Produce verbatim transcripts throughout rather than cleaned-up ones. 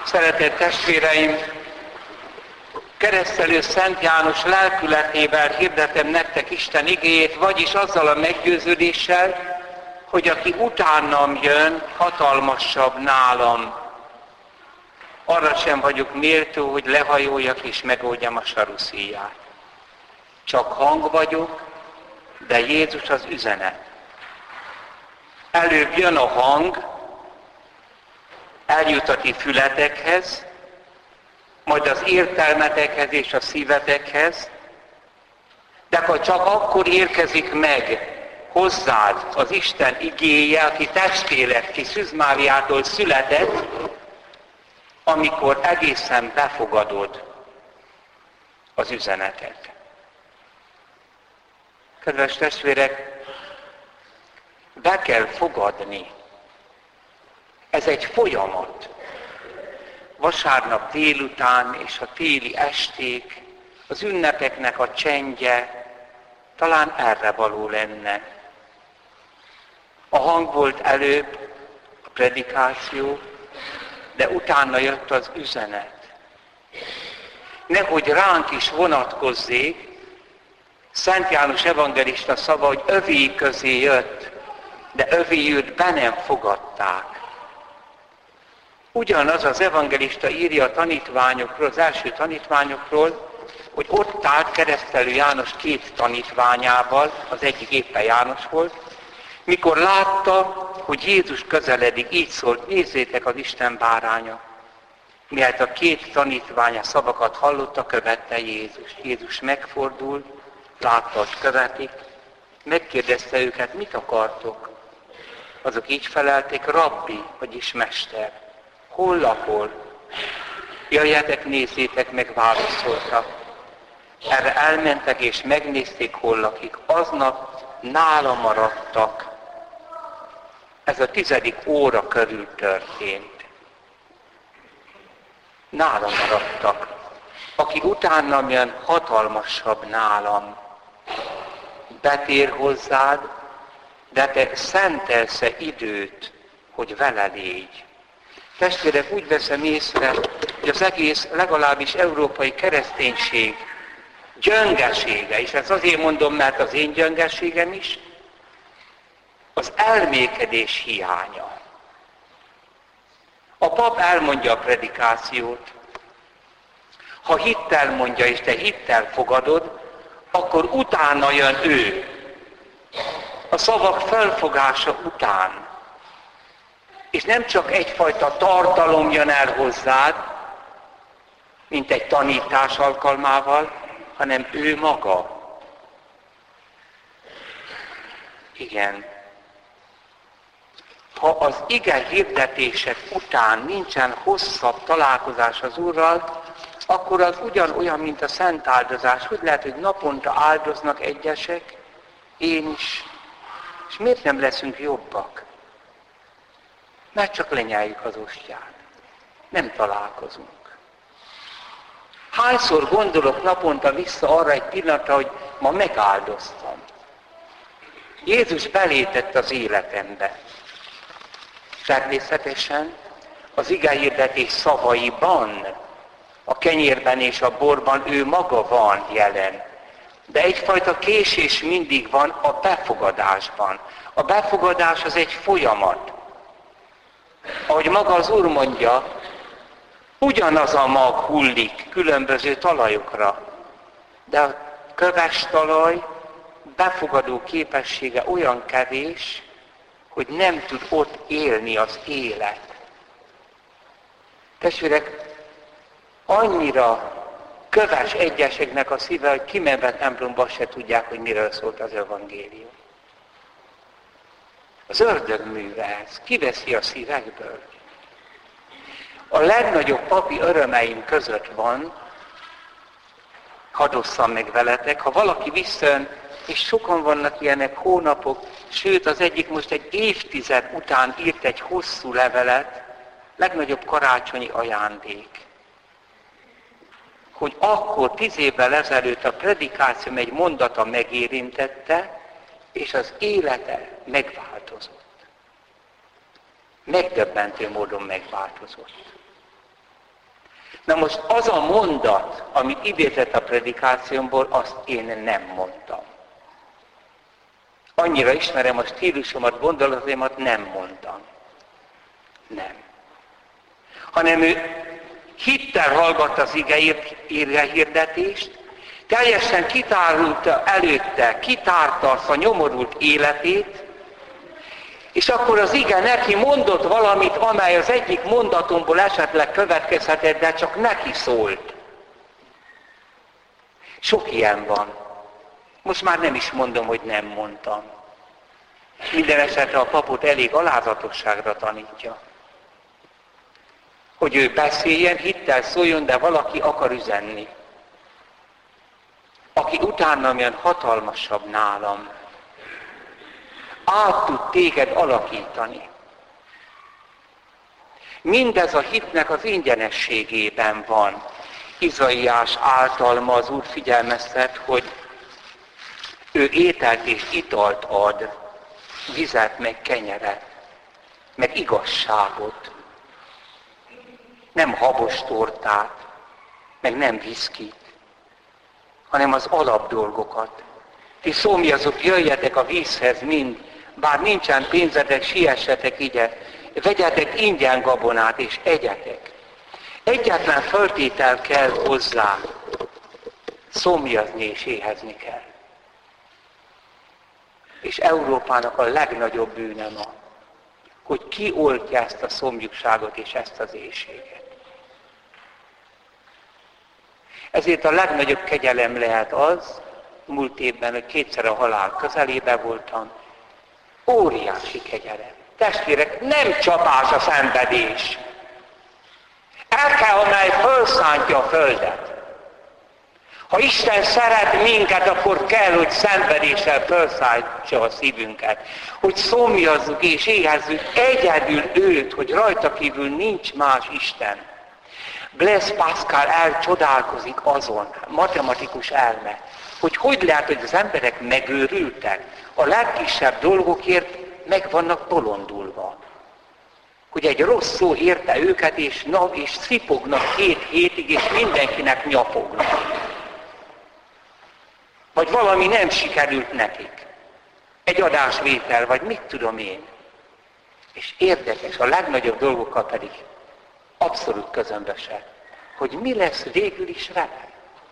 Szeretett testvéreim, keresztelő Szent János lelkületével hirdetem nektek Isten igéjét, vagyis azzal a meggyőződéssel, hogy aki utánam jön, hatalmasabb nálam. Arra sem vagyok méltó, hogy lehajoljak és megoldjam a saruszíját. Csak hang vagyok, de Jézus az üzenet. Előbb jön a hang, eljut a ti fületekhez, majd az értelmetekhez és a szívetekhez, de akkor csak akkor érkezik meg hozzád az Isten igéje, aki testé lett, ki Szűz Máriától született, amikor egészen befogadod az üzenetet. Kedves testvérek, be kell fogadni. Ez egy folyamat. Vasárnap délután és a téli esték, az ünnepeknek a csendje talán erre való lenne. A hang volt előbb, a predikáció, de utána jött az üzenet. Nehogy ránk is vonatkozzék, Szent János evangelista szava, hogy övéi közé jött, de övéi őt be nem fogadták. Ugyanaz az evangelista írja a tanítványokról, az első tanítványokról, hogy ott állt keresztelő János két tanítványával, az egyik éppen János volt, mikor látta, hogy Jézus közeledik, így szólt, nézzétek, az Isten báránya. Mielőtt a két tanítványa szavakat hallotta, követte Jézus. Jézus megfordult, látta, hogy követik, megkérdezte őket, mit akartok? Azok így felelték, rabbi, vagyis mester. Hol lakol? Jöjjetek, nézzétek meg, válaszoltak. Erre elmentek és megnézték, hol lakik. Aznap nála maradtak. Ez a tizedik óra körül történt. Nála maradtak. Aki utánam jön, hatalmasabb nálam. Betér hozzád, de te szentelsz-e időt, hogy vele légy. Testvérek, úgy veszem észre, hogy az egész, legalábbis európai kereszténység gyöngesége, és ezt azért mondom, mert az én gyöngeségem is, az elmékedés hiánya. A pap elmondja a predikációt. Ha hittel mondja, és te hittel fogadod, akkor utána jön ő. A szavak felfogása után. És nem csak egyfajta tartalom jön el hozzád, mint egy tanítás alkalmával, hanem ő maga. Igen. Ha az ige hirdetések után nincsen hosszabb találkozás az Úrral, akkor az ugyanolyan, mint a szent áldozás. Hogy lehet, hogy naponta áldoznak egyesek, én is. És miért nem leszünk jobbak? Mert csak lenyeljük az ostját. Nem találkozunk. Hányszor gondolok naponta vissza arra egy pillanatra, hogy ma megáldoztam. Jézus belétett az életembe. Természetesen az igehirdetés szavaiban, a kenyérben és a borban ő maga van jelen. De egyfajta késés mindig van a befogadásban. A befogadás az egy folyamat. Ahogy maga az Úr mondja, ugyanaz a mag hullik különböző talajokra, de a köves talaj befogadó képessége olyan kevés, hogy nem tud ott élni az élet. Testvérek, annyira köves egyeseknek a szíve, hogy kimenve templomba se tudják, hogy miről szólt az evangélium. Az ördög műve ez. Kiveszi a szívekből. A legnagyobb papi örömeim között van, hadd osszam meg veletek, ha valaki visszajön, és sokan vannak ilyenek hónapok, sőt az egyik most egy évtized után írt egy hosszú levelet, legnagyobb karácsonyi ajándék. Hogy akkor tíz évvel ezelőtt a predikációm egy mondata megérintette, és az élete megváltozott. Megdöbbentő módon megváltozott. Na most az a mondat, amit idézett a predikációmból, azt én nem mondtam. Annyira ismerem a stílusomat, gondolataimat, nem mondtam. Nem. Hanem ő hittel hallgatta az ige hirdetést, teljesen kitárulta előtte, kitárta azt a nyomorult életét, és akkor az ige neki mondott valamit, amely az egyik mondatomból esetleg következhetett, de csak neki szólt. Sok ilyen van. Most már nem is mondom, hogy nem mondtam. Minden esetre a papot elég alázatosságra tanítja. Hogy ő beszéljen, hittel szóljon, de valaki akar üzenni. Aki utánam jön, hatalmasabb nálam. Át tud téged alakítani. Mindez a hitnek az ingyenességében van. Izaiás által ma az Úr figyelmeztet, hogy ő ételt és italt ad, vizet meg kenyeret, meg igazságot. Nem habos tortát, meg nem viszkit, hanem az alapdolgokat. Ti szomjazok, jöjjetek a vízhez mind, bár nincsen pénzetek, siessetek ide, vegyetek ingyen gabonát és egyetek. Egyetlen föltétel kell hozzá, szomjazni és éhezni kell. És Európának a legnagyobb bűne ma, hogy ki oltja ezt a szomjúságot és ezt az éhséget. Ezért a legnagyobb kegyelem lehet az, múlt évben, hogy kétszer a halál közelébe voltam, óriási kegyelem. Testvérek, nem csapás a szenvedés. El kell, amely felszántja a földet. Ha Isten szeret minket, akkor kell, hogy szenvedéssel felszállítsa a szívünket. Hogy szomjazzuk és éhezzük egyedül őt, hogy rajta kívül nincs más Isten. Blaise Pascal elcsodálkozik azon, matematikus elme, hogy hogy lehet, hogy az emberek megőrültek, a legkisebb dolgokért meg vannak bolondulva. Hogy egy rossz szó érte őket, és, na, és szipognak két hétig, és mindenkinek nyapognak. Vagy valami nem sikerült nekik. Egy adásvétel, vagy mit tudom én. És érdekes, a legnagyobb dolgokkal pedig abszolút közömbösek, hogy mi lesz végül is vele.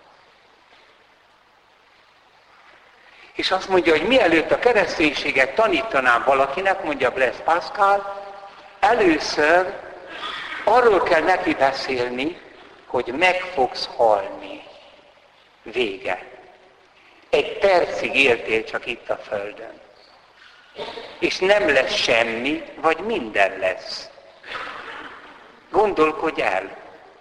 És azt mondja, hogy mielőtt a kereszténységet tanítanám valakinek, mondja Blaise Pascal, először arról kell neki beszélni, hogy meg fogsz halni. Vége. Egy percig éltél csak itt a Földön. És nem lesz semmi, vagy minden lesz. Gondolkodj el.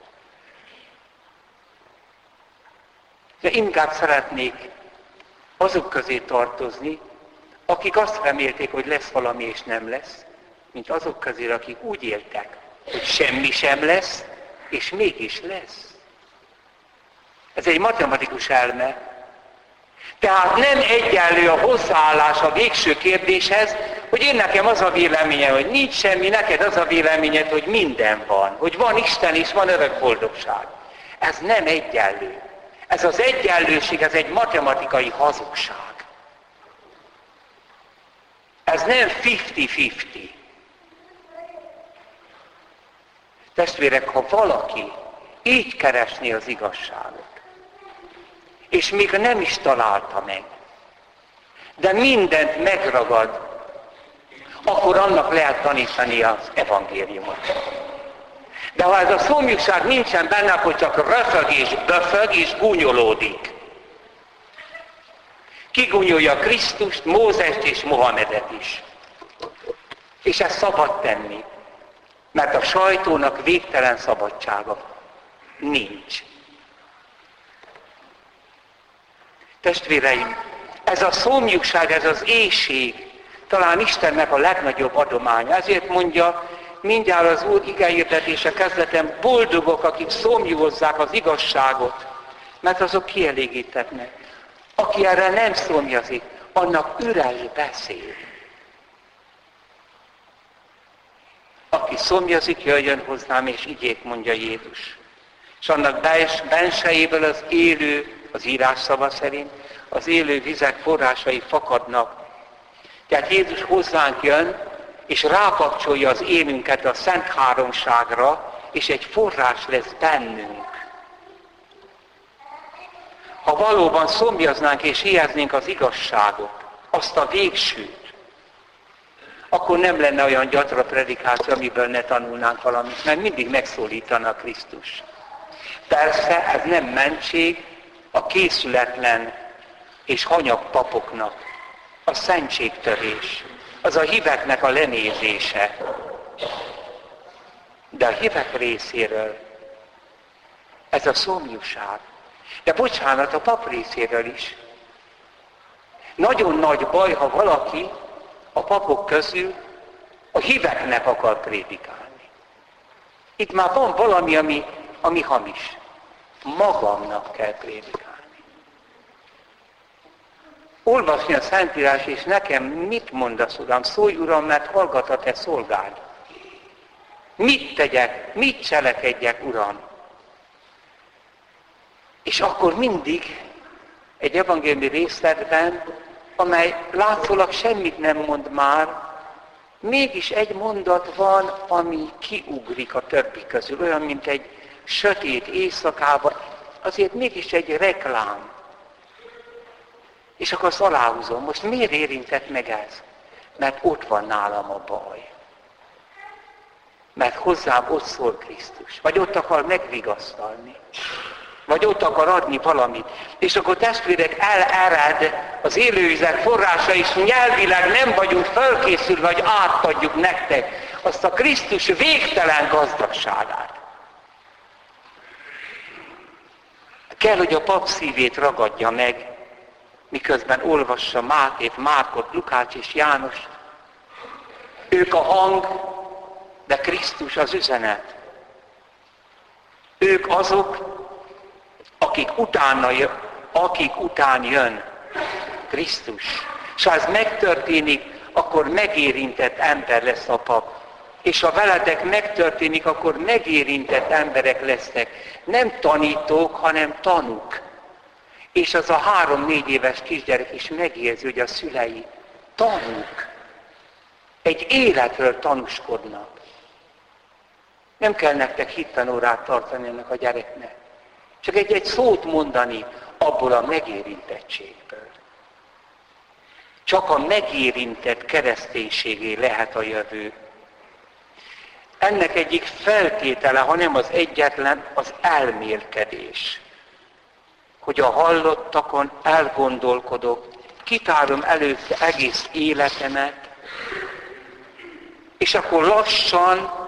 De inkább szeretnék azok közé tartozni, akik azt remélték, hogy lesz valami és nem lesz, mint azok közé, akik úgy éltek, hogy semmi sem lesz, és mégis lesz. Ez egy matematikus elme. Tehát nem egyenlő a hozzáállás a végső kérdéshez, hogy én nekem az a véleményem, hogy nincs semmi, neked az a véleményed, hogy minden van, hogy van Isten és van örök boldogság. Ez nem egyenlő. Ez az egyenlőség, ez egy matematikai hazugság. Ez nem fifty-fifty. Testvérek, ha valaki így keresné az igazságot, és még nem is találta meg, de mindent megragad, akkor annak lehet tanítani az evangéliumot. De ha ez a szomjúság nincsen benne, akkor csak röfög és böfög és gúnyolódik. Kigúnyolja Krisztust, Mózest és Mohamedet is. És ezt szabad tenni, mert a sajtónak végtelen szabadsága nincs. Testvéreim, ez a szomjúság, ez az éhség, talán Istennek a legnagyobb adománya. Ezért mondja mindjárt az Úr igehirdetése kezdetén, boldogok, akik szomjúhozzák az igazságot, mert azok kielégítetnek. Aki erre nem szomjazik, annak üres beszél. Aki szomjazik, jöjjön hozzám, és igék, mondja Jézus. És annak bensejéből az élő, az írás szava szerint, az élő vizek forrásai fakadnak. Tehát Jézus hozzánk jön, és rákapcsolja az énünket a Szent Háromságra, és egy forrás lesz bennünk. Ha valóban szomjaznánk és hiányznénk az igazságot, azt a végsőt, akkor nem lenne olyan gyatra predikáció, amiből ne tanulnánk valamit, mert mindig megszólítana Krisztus. Persze ez nem mentség a készületlen és hanyag papoknak, a szentségtörés, az a híveknek a lenézése. De a hívek részéről ez a szomjúság. De bocsánat, a pap részéről is. Nagyon nagy baj, ha valaki a papok közül a híveknek akar prédikálni. Itt már van valami, ami, ami hamis. Magamnak kell prédikálni. Olvasni a Szentírás, és nekem mit mondasz, Uram? Szólj, Uram, mert hallgat a te szolgád. Mit tegyek, mit cselekedjek, Uram? És akkor mindig egy evangéliumi részletben, amely látszólag semmit nem mond már, mégis egy mondat van, ami kiugrik a többi közül, olyan, mint egy sötét éjszakában, azért mégis egy reklám. És akkor azt aláhúzom, most miért érintett meg ez? Mert ott van nálam a baj. Mert hozzám ott szól Krisztus. Vagy ott akar megvigasztalni. Vagy ott akar adni valamit. És akkor testvérek, elered az élővizek forrása, és nyelvileg nem vagyunk felkészülve, hogy átadjuk nektek azt a Krisztus végtelen gazdagságát. Kell, hogy a pap szívét ragadja meg, miközben olvassa Mátét, Márkot, Lukács és Jánost. Ők a hang, de Krisztus az üzenet. Ők azok, akik, utána jön, akik után jön Krisztus. És ha ez megtörténik, akkor megérintett ember lesz a pap. És ha veletek megtörténik, akkor megérintett emberek lesznek. Nem tanítók, hanem tanúk. És az a három-négy éves kisgyerek is megérzi, hogy a szülei tanúk. Egy életről tanúskodnak. Nem kell nektek hittanórát tartani ennek a gyereknek. Csak egy-egy szót mondani abból a megérintettségből. Csak a megérintett kereszténységé lehet a jövő. Ennek egyik feltétele, ha nem az egyetlen, az elmélkedés. Hogy a hallottakon elgondolkodok, kitárom előtte egész életemet, és akkor lassan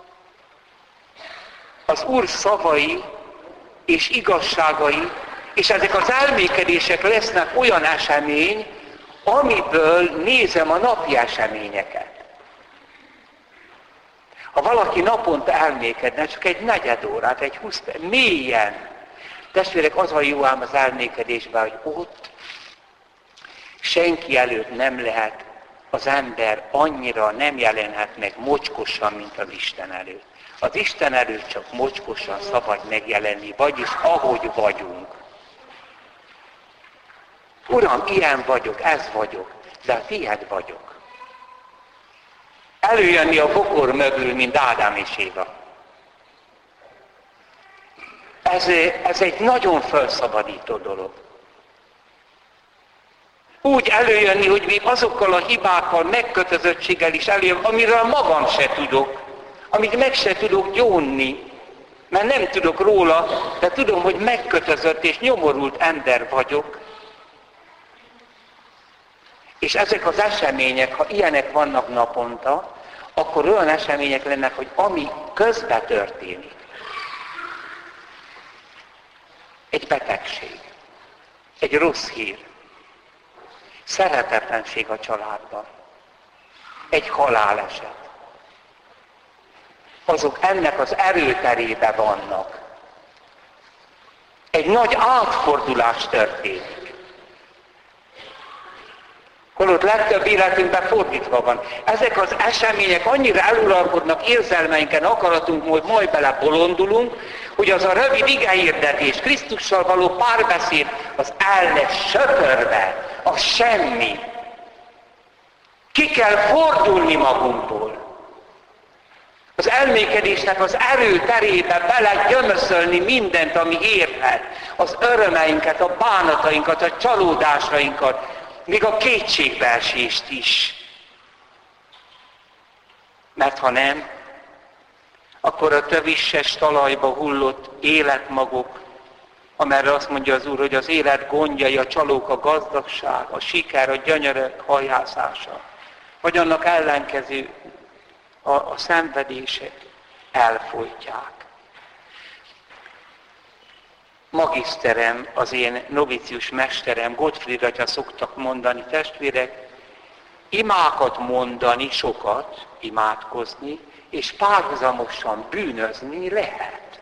az Úr szavai és igazságai, és ezek az elmékedések lesznek olyan esemény, amiből nézem a napi eseményeket. Ha valaki naponta elmékedne, csak egy negyed órát, egy húsz perc, mélyen, testvérek, az a jó ám az elmékedésben, hogy ott senki előtt nem lehet az ember annyira nem jelenhet meg mocskosan, mint az Isten előtt. Az Isten előtt csak mocskosan szabad megjelenni, vagyis ahogy vagyunk. Uram, ilyen vagyok, ez vagyok, de a tiéd vagyok. Előjönni a bokor mögül, mint Ádám és Éva. Ez, ez egy nagyon felszabadító dolog. Úgy előjönni, hogy még azokkal a hibákkal, megkötözöttséggel is előjön, amiről magam se tudok, amit meg se tudok gyónni, mert nem tudok róla, de tudom, hogy megkötözött és nyomorult ember vagyok. És ezek az események, ha ilyenek vannak naponta, akkor olyan események lennek, hogy ami közbe történik. Egy betegség, egy rossz hír, szeretetlenség a családban, egy haláleset. Azok ennek az erőterébe vannak. Egy nagy átfordulás történik. Holott legtöbb életünkben fordítva van. Ezek az események annyira eluralkodnak érzelmeinken, akaratunk, hogy majd bele bolondulunk, hogy az a rövid igehirdetés, Krisztussal való párbeszéd, az el lesz söpörve, az semmi. Ki kell fordulni magunkból. Az elmékedésnek az erő terébe bele gyömöszölni mindent, ami érhet. Az örömeinket, a bánatainkat, a csalódásainkat, még a kétségbeesést is. Mert ha nem, akkor a tövisses talajba hullott életmagok, amerre azt mondja az Úr, hogy az élet gondjai, a csalók, a gazdagság, a siker, a gyönyörök hajhászása, vagy annak ellenkező a, a szenvedések elfolytják. Magiszterem, az én novicius mesterem, Gottfried atya szoktak mondani, testvérek, imákat mondani sokat, imádkozni, és párhuzamosan bűnözni lehet.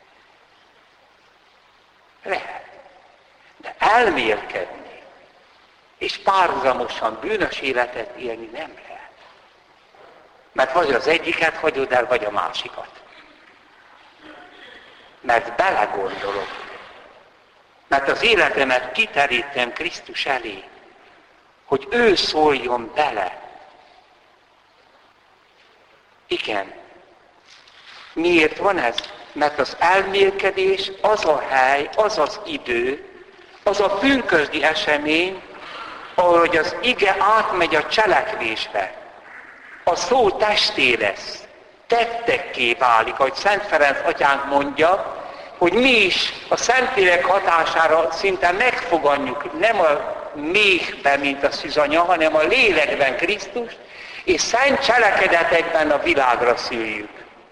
Lehet. De elmélkedni, és párhuzamosan bűnös életet élni nem lehet. Mert vagy az egyiket hagyod el, vagy a másikat. Mert belegondolok. Mert az életemet kiterítem Krisztus elé, hogy ő szóljon bele. Igen. Miért van ez? Mert az elmélkedés az a hely, az az idő, az a pünkösdi esemény, ahogy az ige átmegy a cselekvésbe. A szó testé lesz, tettekké válik, ahogy Szent Ferenc atyánk mondja, hogy mi is a Szentlélek hatására szinte megfogadjuk, nem a méhben, mint a szűzanya, hanem a lélekben Krisztust, és szent cselekedetekben a világra szüljük.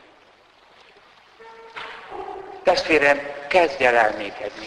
Testvérem, kezdj el elmékedni.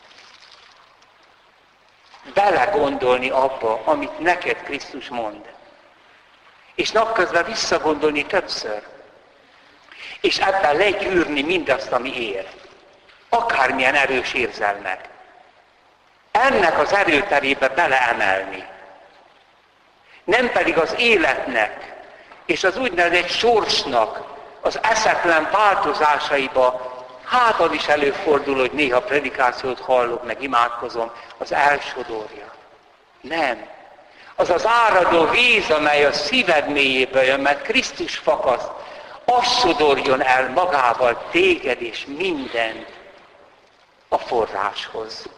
Belegondolni abba, amit neked Krisztus mond. És napközben visszagondolni többször. És ebben legyűrni mindazt, ami ér. Akármilyen erős érzelmek. Ennek az erőterébe beleemelni. Nem pedig az életnek és az úgynevezett sorsnak az eszetlen változásaiba, hát az is előfordul, hogy néha predikációt hallok, meg imádkozom, az elsodorja. Nem. Az az áradó víz, amely a szíved mélyéből jön, mert Krisztus fakaszt, az sodorjon el magával téged és mindent a forráshoz.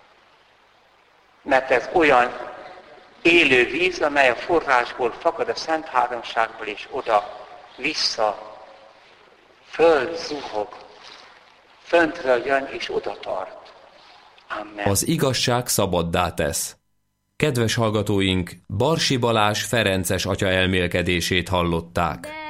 Mert ez olyan élő víz, amely a forrásból fakad, a Szent Háromságból, és oda, vissza, föld zuhog, föntről jön, és oda tart. Amen. Az igazság szabaddá tesz. Kedves hallgatóink, Barsi Balázs ferences atya elmélkedését hallották.